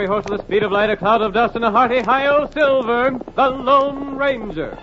fiery horse with the speed of light, a cloud of dust, and a hearty high-o silver, the Lone Ranger.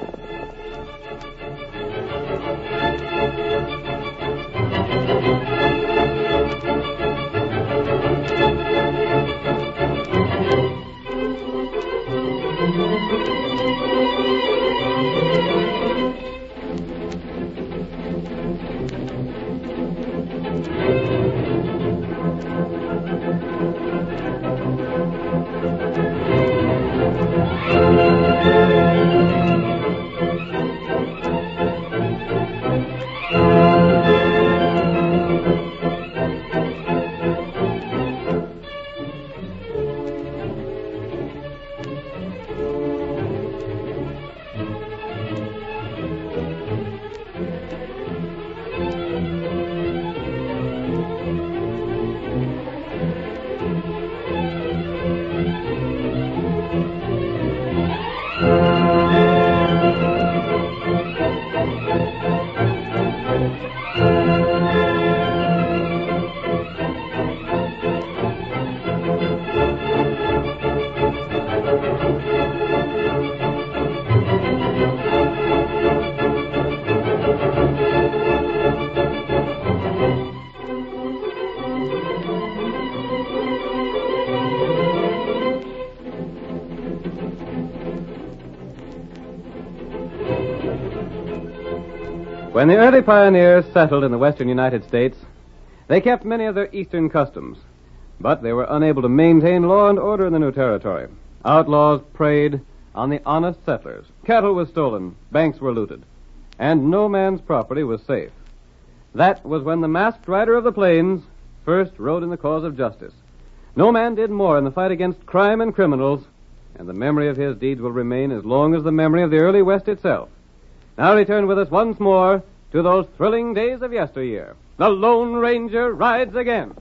When the early pioneers settled in the western United States, they kept many of their eastern customs, but they were unable to maintain law and order in the new territory. Outlaws preyed on the honest settlers. Cattle was stolen, banks were looted, and no man's property was safe. That was when the masked rider of the plains first rode in the cause of justice. No man did more in the fight against crime and criminals, and the memory of his deeds will remain as long as the memory of the early West itself. Now return with us once more to those thrilling days of yesteryear. The Lone Ranger rides again.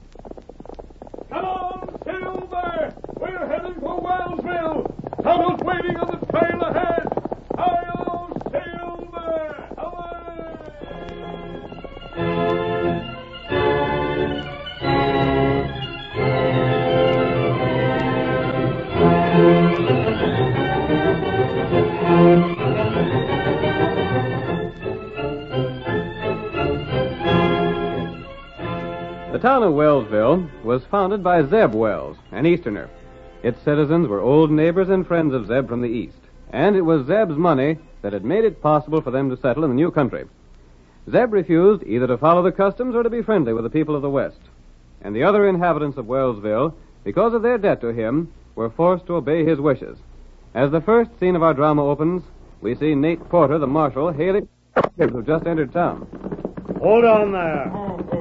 Come on, Silver! We're heading for Wellsville! Tunnel's waiting on the trail ahead! Hi-yo, Silver! Away! The town of Wellsville was founded by Zeb Wells, an Easterner. Its citizens were old neighbors and friends of Zeb from the East, and it was Zeb's money that had made it possible for them to settle in the new country. Zeb refused either to follow the customs or to be friendly with the people of the West, and the other inhabitants of Wellsville, because of their debt to him, were forced to obey his wishes. As the first scene of our drama opens, we see Nate Porter, the marshal, hailing who just entered town. Hold on there.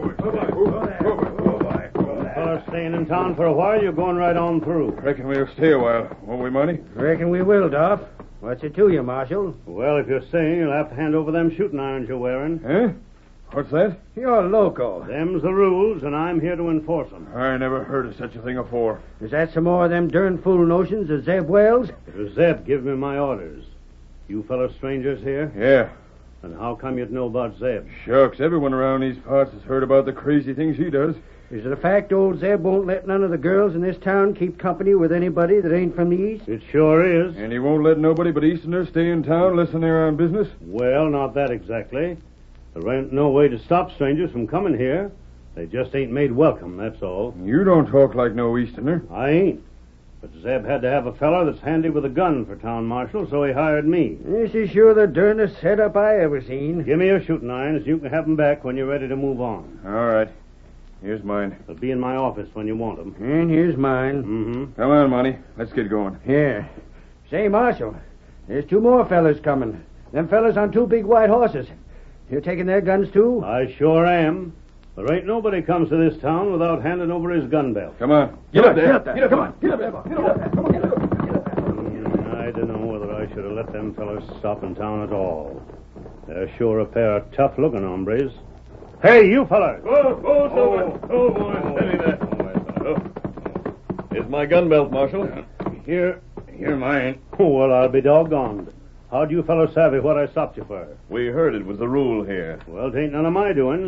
Fellas staying in town for a while, you're going right on through. Reckon we'll stay a while. Won't we, Money? Reckon we will, Duff. What's it to you, Marshal? Well, if you're staying, you'll have to hand over them shooting irons you're wearing. Huh? What's that? You're loco. Them's the rules, and I'm here to enforce them. I never heard of such a thing afore. Is that some more of them darn fool notions of Zeb Wells? It was Zeb give me my orders. You fellas strangers here? Yeah. And how come you'd know about Zeb? Shucks, everyone around these parts has heard about the crazy things he does. Is it a fact old Zeb won't let none of the girls in this town keep company with anybody that ain't from the East? It sure is. And he won't let nobody but Easterners stay in town listen there on business? Well, not that exactly. There ain't no way to stop strangers from coming here. They just ain't made welcome, that's all. You don't talk like no Easterner. I ain't. But Zeb had to have a feller that's handy with a gun for town marshal, so he hired me. This is sure the darnest setup I ever seen. Give me your shooting irons. You can have them back when you're ready to move on. All right. Here's mine. They'll be in my office when you want them. And here's mine. Mm-hmm. Come on, Money. Let's get going. Here. Say, Marshal, there's two more fellas coming. Them fellas on two big white horses. You taking their guns, too? I sure am. There ain't nobody comes to this town without handing over his gun belt. Come on. Get up there. Get up there. Get up, Come on. Get up there. Get up there. Come on, get up. I don't know whether I should have let them fellas stop in town at all. They're sure a pair of tough-looking hombres. Hey, you fellas! Oh, Silver. Oh, boy, steady there. Here's my gun belt, Marshal. Here. Here, mine. Well, I'll be doggoned. How'd you fellas savvy what I stopped you for? We heard it was the rule here. Well, it ain't none of my doings.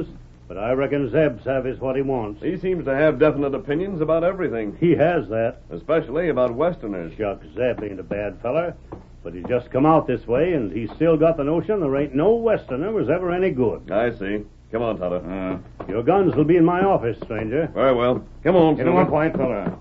But I reckon Zeb savies what he wants. He seems to have definite opinions about everything, He has that. especially about Westerners. Shucks, Zeb ain't a bad feller. But he's just come out this way, and he's still got the notion there ain't no Westerner was ever any good. I see. Come on, Tonto. Your guns will be in my office, stranger. Very well. Come on, Get him up, Silver. white feller.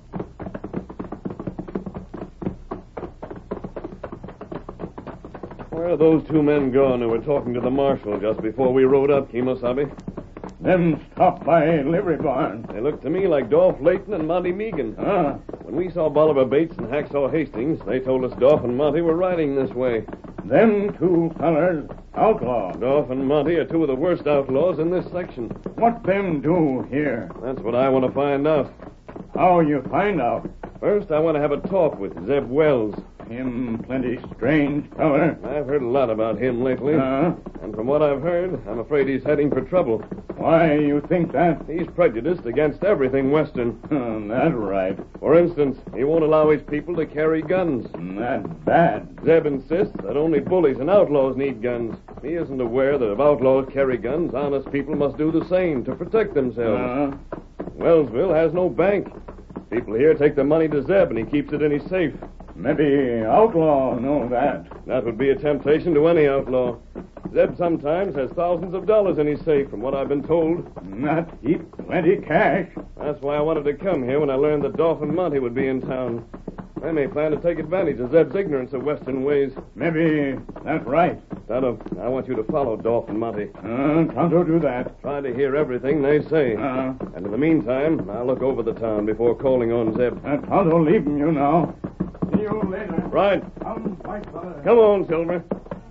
Where are those two men gone who were talking to the marshal just before we rode up, Kimosabe? Them stopped by Livery Barn. They looked to me like Dolph Layton and Monty Meagan. When we saw Bolivar Bates and Hacksaw Hastings, they told us Dolph and Monty were riding this way. Them two fellers outlaws. Dolph and Monty are two of the worst outlaws in this section. What them do here? That's what I want to find out. How you find out? First, I want to have a talk with Zeb Wells. Him plenty strange feller. I've heard a lot about him lately. And from what I've heard, I'm afraid he's heading for trouble. Why you think that? He's prejudiced against everything Western. That's right. For instance, he won't allow his people to carry guns. That's bad. Zeb insists that only bullies and outlaws need guns. He isn't aware that if outlaws carry guns, honest people must do the same to protect themselves. Wellsville has no bank. People here take the money to Zeb, and he keeps it in his safe. Maybe outlaw know that. That would be a temptation to any outlaw. Zeb sometimes has thousands of dollars in his safe, from what I've been told. Not heap plenty cash. That's why I wanted to come here when I learned that Dolph and Monty would be in town. I may plan to take advantage of Zeb's ignorance of Western ways. Maybe that's right. Tonto, I want you to follow Dolph and Monty. Tonto do that. Try to hear everything they say. And in the meantime, I'll look over the town before calling on Zeb. Tonto leaving you now. See you later. Right. Come, white fella. Come on, Silver.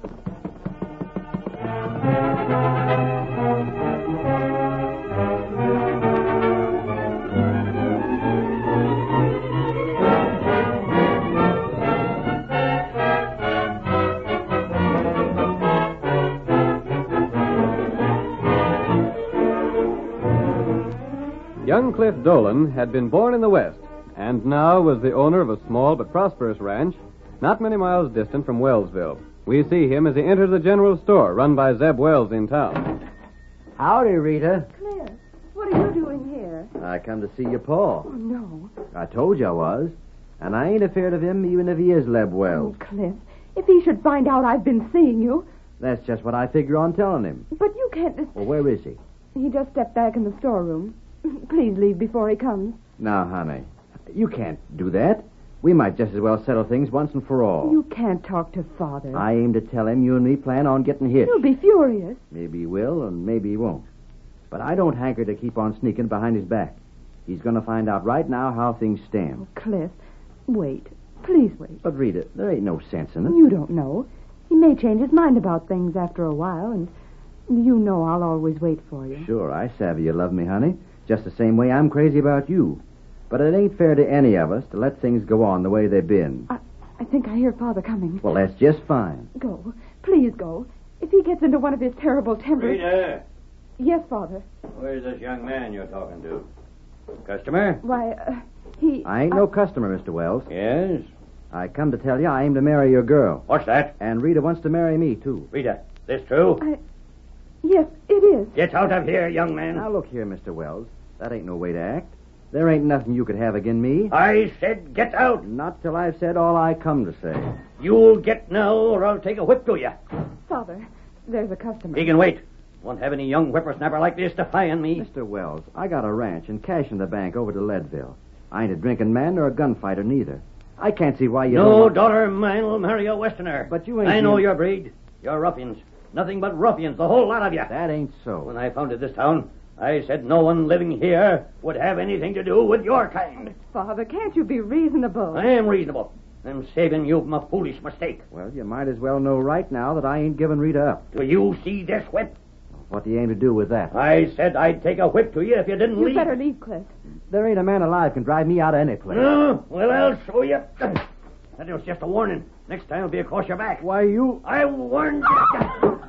Young Cliff Dolan had been born in the West, and now was the owner of a small but prosperous ranch not many miles distant from Wellsville. We see him as he enters the general store run by Zeb Wells in town. Howdy, Rita. Cliff, what are you doing here? I come to see your pa. Oh, no. I told you I was. And I ain't afraid of him even if he is Leb Wells. Oh, Cliff, if he should find out I've been seeing you. That's just what I figure on telling him. But you can't... Well, where is he? He just stepped back in the storeroom. Please leave before he comes. Now, honey, you can't do that. We might just as well settle things once and for all. You can't talk to Father. I aim to tell him you and me plan on getting hitched. He'll be furious. Maybe he will, and maybe he won't. But I don't hanker to keep on sneaking behind his back. He's going to find out right now how things stand. Oh, Cliff, wait. Please wait. But, Rita, there ain't no sense in it. You don't know. He may change his mind about things after a while, and you know I'll always wait for you. Sure, I savvy you love me, honey. Just the same way I'm crazy about you. But it ain't fair to any of us to let things go on the way they've been. I think I hear Father coming. Well, that's just fine. Go. Please go. If he gets into one of his terrible tempers... Rita! Yes, Father. Where's this young man you're talking to? Customer? Why, he... I ain't no customer, Mr. Wells. Yes? I come to tell you I aim to marry your girl. What's that? And Rita wants to marry me, too. Rita, this true? Yes, it is. Get out of here, young man. Now, look here, Mr. Wells. That ain't no way to act. There ain't nothing you could have agin me. I said get out. Not till I've said all I come to say. You'll get now, or I'll take a whip to you. Father, there's a customer. He can wait. Won't have any young whippersnapper like this defying me. Mr. Wells, I got a ranch and cash in the bank over to Leadville. I ain't a drinking man nor a gunfighter neither. I can't see why you don't No want... daughter of mine will marry a Westerner. But you ain't... I know your breed. You're ruffians. Nothing but ruffians, the whole lot of you. That ain't so. When I founded this town, I said no one living here would have anything to do with your kind. Father, can't you be reasonable? I am reasonable. I'm saving you from a foolish mistake. Well, you might as well know right now that I ain't giving Rita up. Do you see this whip? What do you aim to do with that? I said I'd take a whip to you if you didn't You leave. better leave, Cliff. There ain't a man alive can drive me out of any place. No? Well, I'll show you. That was just a warning. Next time it'll be across your back. Why, you... I warned you.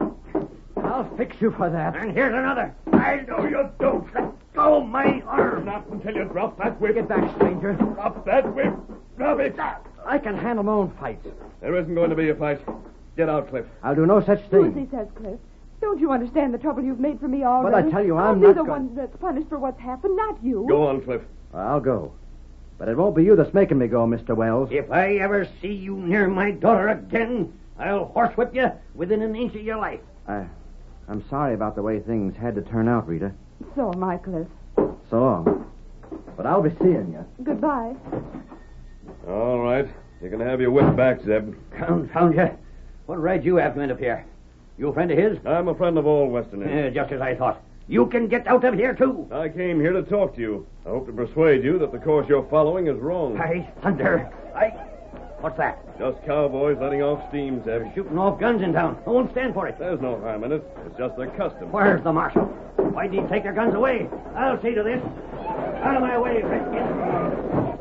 I'll fix you for that. And here's another. I know you don't. Let go my arm. Not until you drop that whip. Get back, stranger. Drop that whip. Drop it. I can handle my own fights. There isn't going to be a fight. Get out, Cliff. I'll do no such Do as he thing. says, Cliff. Don't you understand the trouble you've made for me already? But I tell you, I'm I'll not be the going- one that's punished for what's happened, not you. Go on, Cliff. I'll go. But it won't be you that's making me go, Mr. Wells. If I ever see you near my daughter again, I'll horsewhip you within an inch of your life. I'm sorry about the way things had to turn out, Rita. So am I, Cliff. So long. But I'll be seeing you. Goodbye. All right. You can have your whip back, Zeb. Confound you. What right you have to end up here? You a friend of his? I'm a friend of all Westerners. Just as I thought. You can get out of here, too. I came here to talk to you. I hope to persuade you that the course you're following is wrong. By thunder. What's that? Just cowboys letting off steam, Zeb. Shooting off guns in town. I won't stand for it. There's no harm in it. It's just their custom. Where's the marshal? Why did he take their guns away? I'll see to this. Out of my way, Redskin.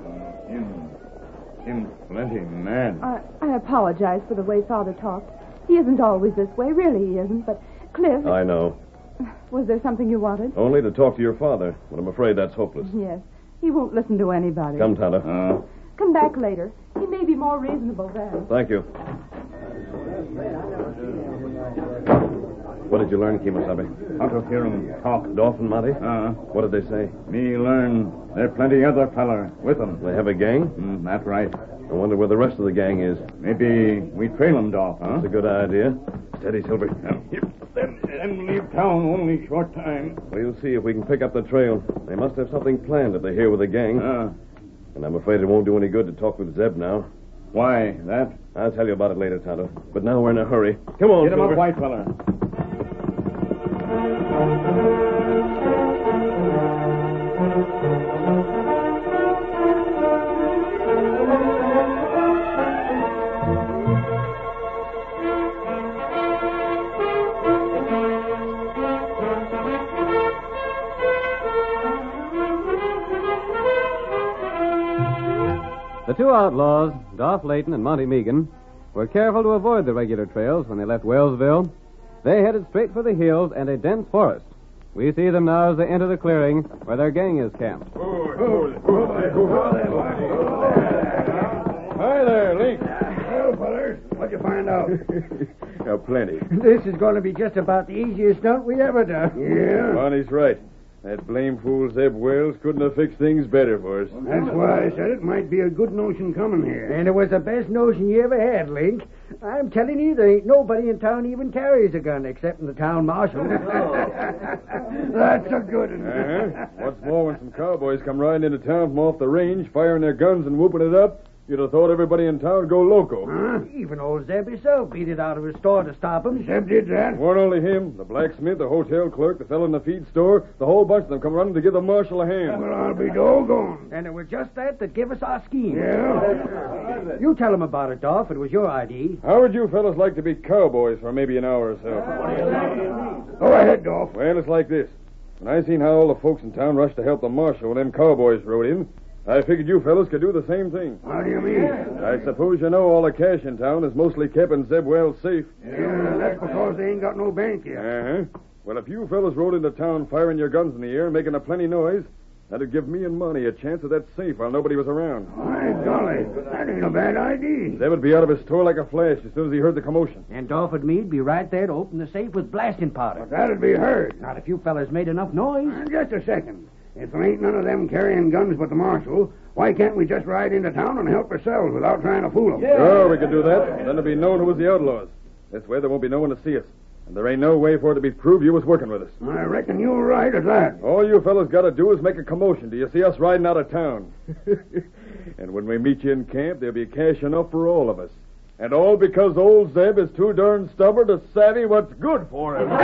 Him plenty mad. I apologize for the way Father talked. He isn't always this way. Really, he isn't. But, Cliff, I know. was there something you wanted? Only to talk to your father, but I'm afraid that's hopeless. Yes. He won't listen to anybody. Come, Tonto. Come back later. He may be more reasonable then. Thank you. What did you learn, Kemosabe? How to hear him talk. Dolph and Monty? What did they say? Me learn there plenty other feller with them. They have a gang? That's right. I wonder where the rest of the gang is. Maybe we trail 'em, Dolph, huh? That's a good idea. Steady, Silver. Then leave town only short time. We'll see if we can pick up the trail. They must have something planned if they're here with a gang. And I'm afraid it won't do any good to talk with Zeb now. Why, that? I'll tell you about it later, Tonto. But now we're in a hurry. Come on, Get him Silver. up, white feller. The two outlaws, Dolph Layton and Monty Meagan, were careful to avoid the regular trails when they left Wellsville. They headed straight for the hills and a dense forest. We see them now as they enter the clearing where their gang is camped. Hi there, Link. Well, fellers, what'd you find out? Plenty. This is going to be just about the easiest stunt we ever done. Yeah? Monty's right. That blame fool Zeb Wells couldn't have fixed things better for us. That's why I said it might be a good notion coming here. And it was the best notion you ever had, Link. I'm telling you, there ain't nobody in town even carries a gun except the town marshal. That's a good one. What's more, when some cowboys come riding into town from off the range, firing their guns and whooping it up, you'd have thought everybody in town would go loco. Even old Zeb himself beat it out of his store to stop him. Zeb did that? Weren't only him, the blacksmith, the hotel clerk, the fellow in the feed store, the whole bunch of them come running to give the marshal a hand. Well, I'll be doggone. And it was just that give us our scheme. Yeah? You tell him about it, Dolph. It was your idea. How would you fellas like to be cowboys for maybe an hour or so? Go ahead, Dolph. Well, it's like this. When I seen how all the folks in town rushed to help the marshal when them cowboys rode in, I figured you fellas could do the same thing. How do you mean? I suppose you know all the cash in town is mostly kept in Zeb Wells' safe. Yeah, that's because they ain't got no bank yet. Well, if you fellas rode into town firing your guns in the air and making a plenty noise, that'd give me and Monty a chance at that safe while nobody was around. My golly, that ain't a bad idea. Zeb would be out of his store like a flash as soon as he heard the commotion. And Dolph and me'd be right there to open the safe with blasting powder. But that'd be heard. Not if you fellas made enough noise. Just a second. If there ain't none of them carrying guns but the marshal, why can't we just ride into town and help ourselves without trying to fool them? Sure, we could do that. Then it'd be known who was the outlaws. This way there won't be no one to see us. And there ain't no way for it to be proved you was working with us. I reckon you're right at that. All you fellas got to do is make a commotion. Do you see us riding out of town? And when we meet you in camp, there'll be cash enough for all of us. And all because old Zeb is too darn stubborn to savvy what's good for him.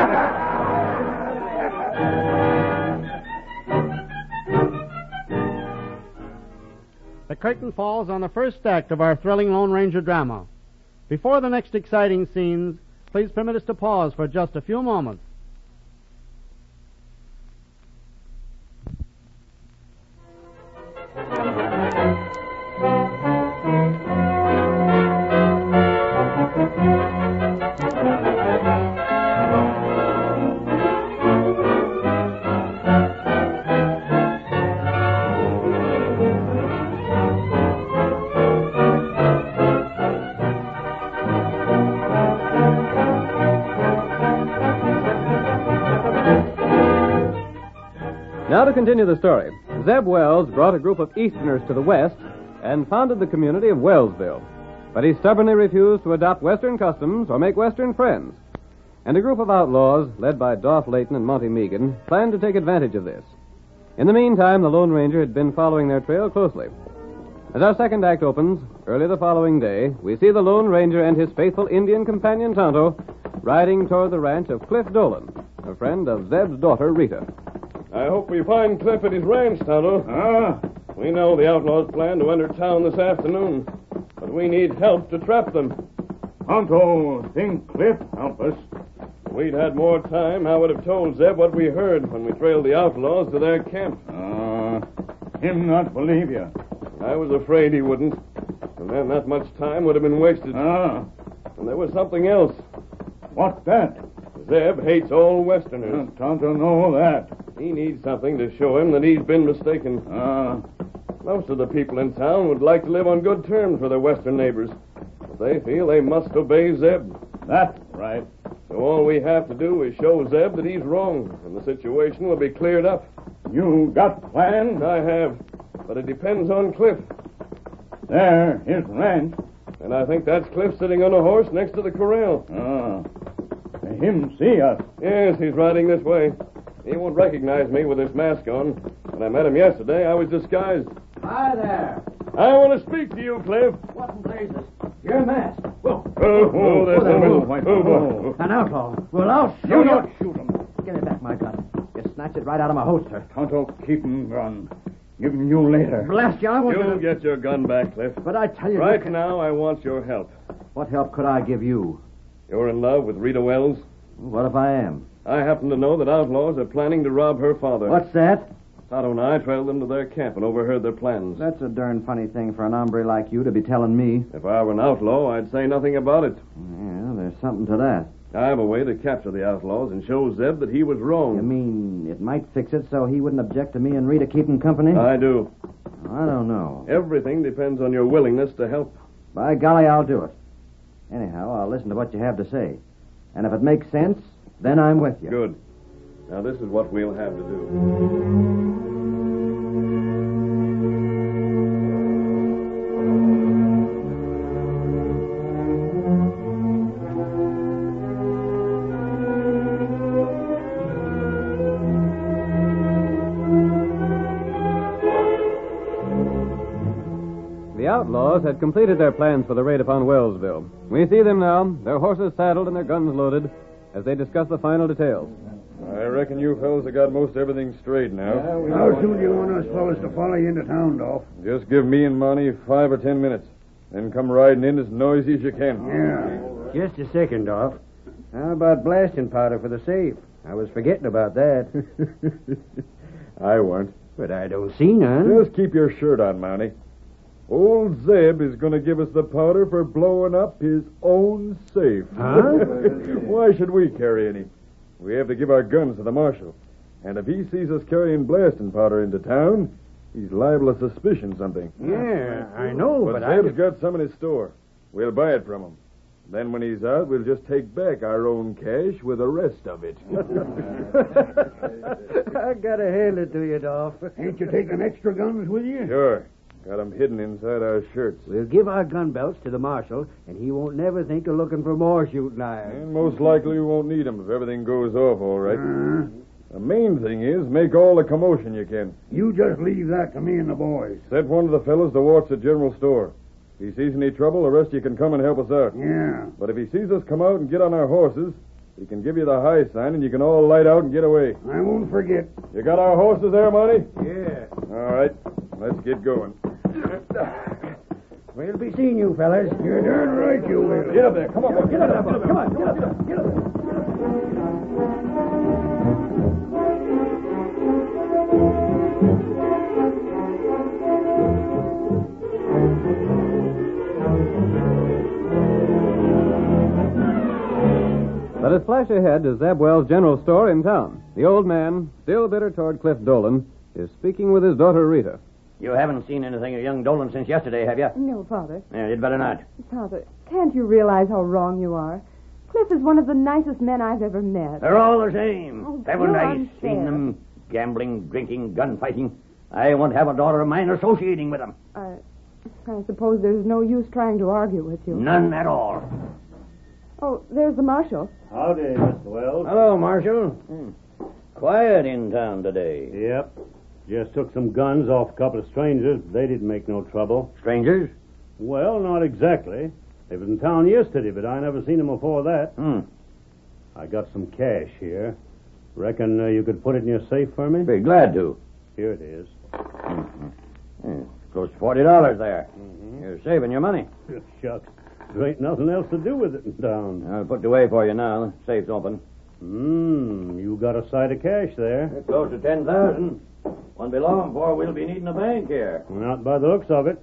The curtain falls on the first act of our thrilling Lone Ranger drama. Before the next exciting scenes, please permit us to pause for just a few moments. Now to continue the story. Zeb Wells brought a group of Easterners to the west and founded the community of Wellsville. But he stubbornly refused to adopt Western customs or make Western friends. And a group of outlaws, led by Dolph Layton and Monty Meagan, planned to take advantage of this. In the meantime, the Lone Ranger had been following their trail closely. As our second act opens, early the following day, we see the Lone Ranger and his faithful Indian companion Tonto riding toward the ranch of Cliff Dolan, a friend of Zeb's daughter, Rita. I hope we find Cliff at his ranch, Tonto. We know the outlaws plan to enter town this afternoon, but we need help to trap them. Tonto, think Cliff help us. If we'd had more time, I would have told Zeb what we heard when we trailed the outlaws to their camp. Him not believe you. I was afraid he wouldn't. And then that much time would have been wasted. And there was something else. What's that? Zeb hates all Westerners. Tonto know that. He needs something to show him that he's been mistaken. Most of the people in town would like to live on good terms with their Western neighbors. But they feel they must obey Zeb. That's right. So all we have to do is show Zeb that he's wrong, and the situation will be cleared up. You got plans? I have, but it depends on Cliff. There, his ranch. And I think that's Cliff sitting on a horse next to the corral. Him see us. Yes, he's riding this way. He won't recognize me with this mask on. When I met him yesterday, I was disguised. Hi there. I want to speak to you, Cliff. What in blazes? Your mask. An outlaw. Well, I'll shoot You you. not shoot him. Give me back my gun. You snatched it right out of my holster. Tonto, keep him gun. Give him you later. Blast you, I want You'll to... get your gun back, Cliff. But I tell you... Right now, I want your help. What help could I give you? You're in love with Rita Wells? What if I am? I happen to know that outlaws are planning to rob her father. What's that? Tonto and I trailed them to their camp and overheard their plans. That's a darn funny thing for an hombre like you to be telling me. If I were an outlaw, I'd say nothing about it. Yeah, there's something to that. I have a way to capture the outlaws and show Zeb that he was wrong. You mean it might fix it so he wouldn't object to me and Rita keeping company? I do. I don't know. Everything depends on your willingness to help. By golly, I'll do it. Anyhow, I'll listen to what you have to say. And if it makes sense, then I'm with you. Good. Now, this is what we'll have to do. The outlaws had completed their plans for the raid upon Wellsville. We see them now, their horses saddled and their guns loaded, as they discuss the final details. I reckon you fellas have got most everything straight now. How soon do you want us fellas to follow you into town, Dolph? Just give me and Monty 5 or 10 minutes. Then come riding in as noisy as you can. Yeah. Just a second, Dolph. How about blasting powder for the safe? I was forgetting about that. I weren't. But I don't see none. Just keep your shirt on, Mounty. Old Zeb is going to give us the powder for blowing up his own safe. Huh? Why should we carry any? We have to give our guns to the marshal. And if he sees us carrying blasting powder into town, he's liable to suspicion something. Yeah, I know, But but Zeb's got some in his store. We'll buy it from him. Then when he's out, we'll just take back our own cash with the rest of it. I gotta hand it to you, Dolph. Ain't you taking extra guns with you? Sure. Got 'em hidden inside our shirts. We'll give our gun belts to the marshal, and he won't never think of looking for more shooting irons. And most likely we won't need 'em if everything goes off all right. The main thing is make all the commotion you can. You just leave that to me and the boys. Set one of the fellows to watch the general store. If he sees any trouble, the rest of you can come and help us out. Yeah. But if he sees us come out and get on our horses, he can give you the high sign and you can all light out and get away. I won't forget. You got our horses there, Monty? Yeah. All right. Let's get going. We'll be seeing you, fellas. You're darn right you will. Get up there. Come on, boy. Get up, come on, get up, get up. Let us flash ahead to Zeb Wells' general store in town. The old man, still bitter toward Cliff Dolan, is speaking with his daughter Rita. You haven't seen anything of young Dolan since yesterday, have you? No, Father. Yeah, you'd better not. Father, can't you realize how wrong you are? Cliff is one of the nicest men I've ever met. They're all the same. Oh, Haven't you're I unfair. seen them? Gambling, drinking, gunfighting. I won't have a daughter of mine associating with them. I suppose there's no use trying to argue with you. None at all. Oh, there's the marshal. Howdy, Mr. Wells. Hello, Marshal. Quiet in town today. Yep. Just took some guns off a couple of strangers. They didn't make no trouble. Strangers? Well, not exactly. They was in town yesterday, but I never seen them before that. I got some cash here. Reckon you could put it in your safe for me? Be glad to. Here it is. Close to $40 there. You're saving your money. Shucks. There ain't nothing else to do with it in town. I'll put it away for you now. The safe's open. You got a sight of cash there. Close to 10,000. Won't be long before we'll be needing a bank here. Not by the looks of it.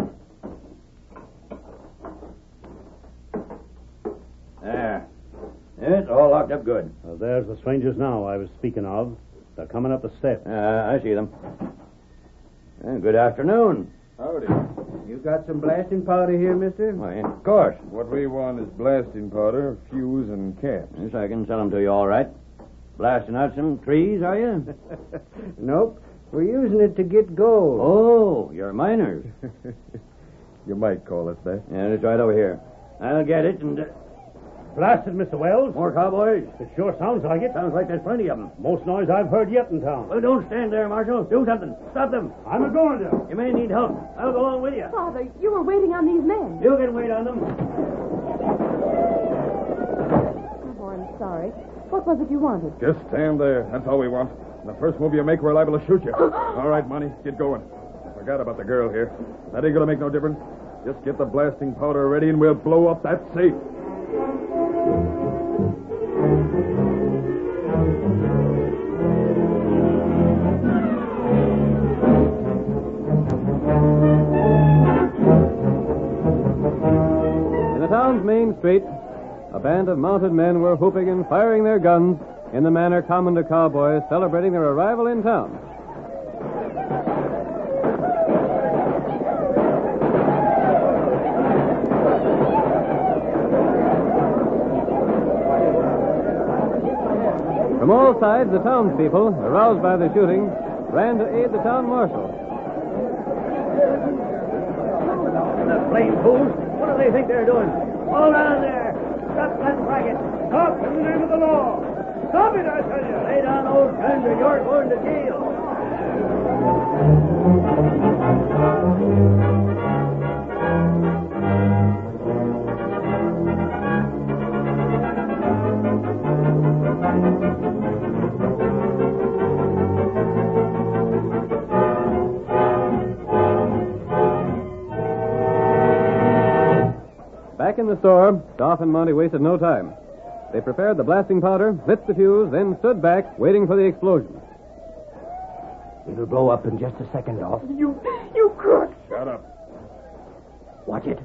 There. It's all locked up good. There's the strangers now I was speaking of. They're coming up the steps. I see them. Good afternoon. Howdy. You got some blasting powder here, mister? Why, of course. What we want is blasting powder, fuse, and caps. Yes, I can sell them to you all right. Blasting out some trees, are you? Nope. We're using it to get gold. Oh, you're miners. You might call it that. Yeah, it's right over here. I'll get it and... Blasted, Mr. Wells. More cowboys? It sure sounds like it. Sounds like there's plenty of them. Most noise I've heard yet in town. Well, don't stand there, Marshal. Do something. Stop them. I'm a-going to. You may need help. I'll go along with you. Father, you were waiting on these men. You can wait on them. Oh, I'm sorry. What was it you wanted? Just stand there. That's all we want. The first move you make, we're liable to shoot you. All right, Monty, get going. I forgot about the girl here. That ain't gonna make no difference. Just get the blasting powder ready and we'll blow up that safe. In the town's main street, a band of mounted men were whooping and firing their guns in the manner common to cowboys celebrating their arrival in town. From all sides, the townspeople, aroused by the shooting, ran to aid the town marshal. The blame fools. What do they think they're doing? Hold on there. Stop that racket. Stop in the name of the law. Stop it, I tell you. Lay down those guns or you're going to jail. Back in the store, Doff and Monty wasted no time. They prepared the blasting powder, lit the fuse, then stood back, waiting for the explosion. It'll blow up in just a second, Dolph. You crook. Shut up. Watch it.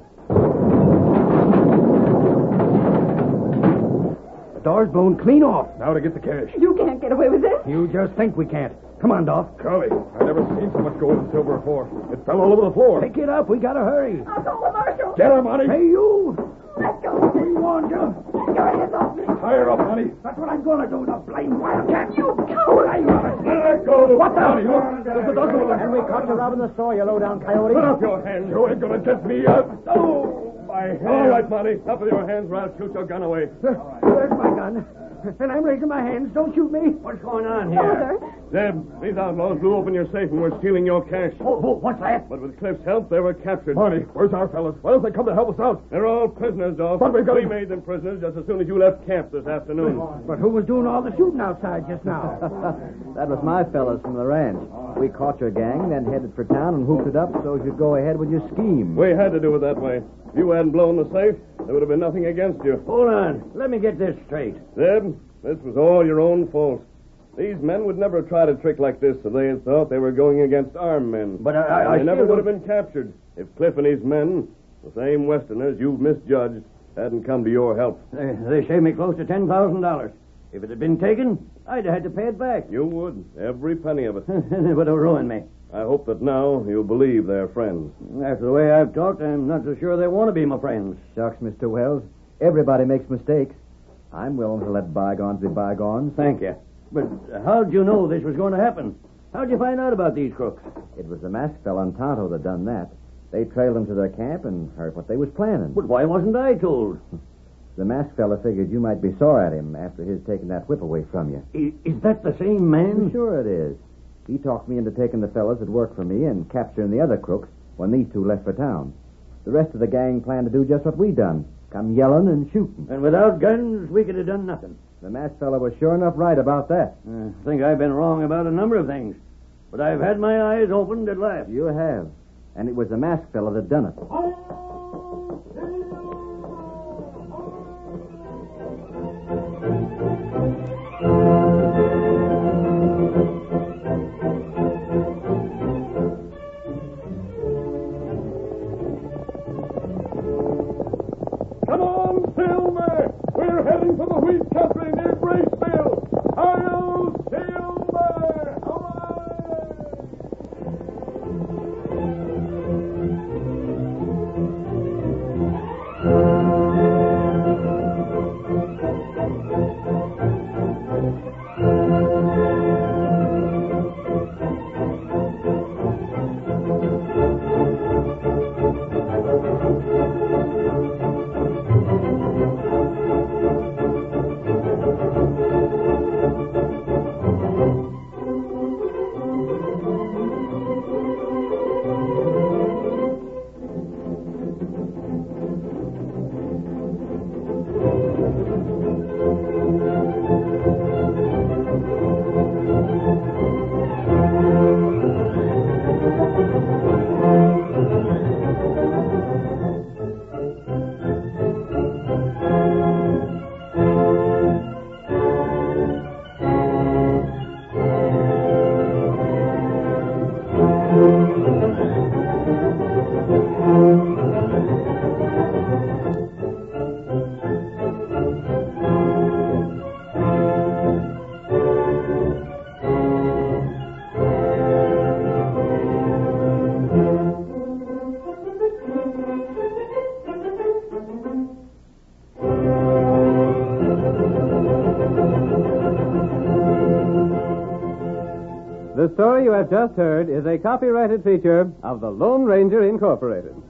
The door's blown clean off. Now to get the cash. You can't get away with this. You just think we can't. Come on, Dolph. Curly, I never seen so much gold and silver before. It fell all over the floor. Pick it up. We gotta hurry. I'll call the marshal. Get her, Monty. Hey, you. Let go. We warned you. Get your hands off me. Tie her up, Monty. That's what I'm gonna do, the blame wildcat. You coward. Let go. What the? Monty, look. There's a dozen of them. And we caught you robbing the store, you low-down coyote. Put up your hands. You ain't gonna get me up. Oh, my hand. All right, Monty. Up with your hands, or I'll shoot your gun away. Where's my gun? And I'm raising my hands. Don't shoot me. What's going on here? Father. Zeb, these outlaws blew open your safe and were stealing your cash. Oh, what's that? But with Cliff's help, they were captured. Monty, where's our fellas? Why don't they come to help us out? They're all prisoners, Dolph. But we got- made them prisoners just as soon as you left camp this afternoon. But who was doing all the shooting outside just now? That was my fellas from the ranch. We caught your gang, then headed for town and hooped it up so as you'd go ahead with your scheme. We had to do it that way. If you hadn't blown the safe, there would have been nothing against you. Hold on. Let me get this straight. Zeb, this was all your own fault. These men would never try a trick like this if they had thought they were going against armed men. But I They never still would have been captured if Cliff and his men, the same Westerners you've misjudged, hadn't come to your help. They saved me close to $10,000. If it had been taken, I'd have had to pay it back. You would, every penny of it. It would have ruined me. I hope that now you'll believe they're friends. After the way I've talked, I'm not so sure they want to be my friends. Shucks, Mr. Wells. Everybody makes mistakes. I'm willing to let bygones be bygones. Thank you. But how'd you know this was going to happen? How'd you find out about these crooks? It was the masked fella and Tonto that done that. They trailed them to their camp and heard what they was planning. But why wasn't I told? The masked fella figured you might be sore at him after his taking that whip away from you. Is that the same man? Sure it is. He talked me into taking the fellas that worked for me and capturing the other crooks when these two left for town. The rest of the gang planned to do just what we done. Come yelling and shooting. And without guns, we could have done nothing. The masked fella was sure enough right about that. I think I've been wrong about a number of things. But I've had my eyes opened at last. You have. And it was the masked fella that done it. Come on, Silver! We're heading for the wheat country near Graceville. Hi-yo, Silver! The story you have just heard is a copyrighted feature of the Lone Ranger Incorporated.